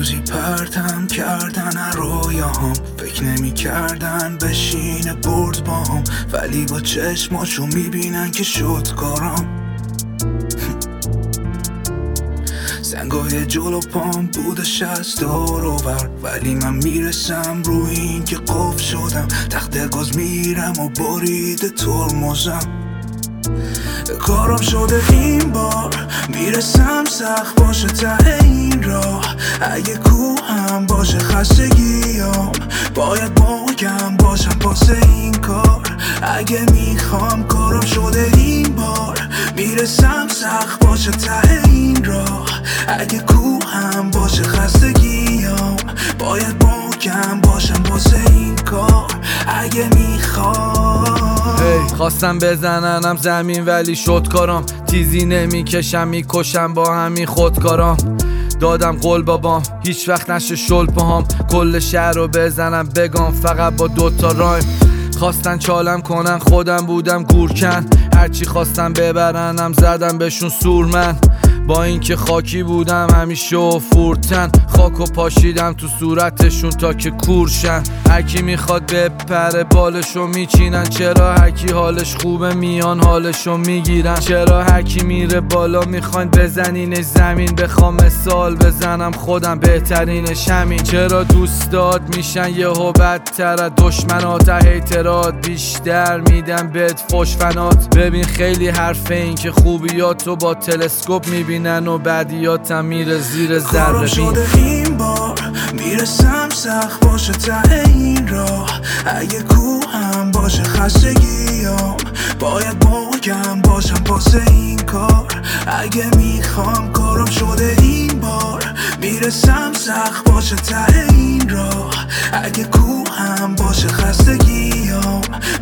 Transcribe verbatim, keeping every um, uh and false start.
روزی پرتم کردن رویاهم، فکر نمی کردن بشینه برد با هم، ولی با چشماشو میبینن که شد کارم. سنگای جلو پام بودش از دور و بر، ولی من میرسم روی این که قفل شدم. تخت گاز میرم و برید ترمزم. کارم شده این بار، میرسم سخت باشه ته این راه. اگه کوهم باشه خستگیام، باید محکم باشم پاسه این کار. اگه میخوام کارم شده این بار، میرسم سخت باشه ته این راه. اگه کوهم باشه خستگیام، باید محکم باشم پاسه این کار. اگه میخوام hey, خواستم بزننم زمین ولی شد کارم. تیزی نمیکشم میکشم با همین خودکارم. دادم قول بابام هیچ وقت نشه شل پاهام. کل شهر رو بزنم بگم فقط با دوتا رایم. خواستن چالم کنن خودم بودم گورکن. هرچی خواستم ببرنم زدم بهشون سورمن. با اینکه خاکی بودم همیشه و فورتن. خاکو پاشیدم تو صورتشون تا که کورشن. هرکی میخواد بپره بالشو میچینن. چرا هرکی حالش خوبه میان حالشو میگیرن. چرا هرکی میره بالا میخواین بزنینش زمین. بخوام مثال بزنم خودم بهترینش همین. چرا دوستات میشن یهو بدتر از دشمنات. هیترات بیشتر میدن بهت فوش فنات. ببین خیلی حرفه این که خوبیاتو با تلسکوپ میبینن و بعدیاتم میره زیر ذره بین. شده این بار، میرسم سخت باشه ته این راه. اگه کوهم باشه خستگیام، باید محکم باشم پاسه این کار. اگه میخوام کارم شده این بار، میرسم سخت باشه ته این راه. اگه کوهم باشه خستگیام،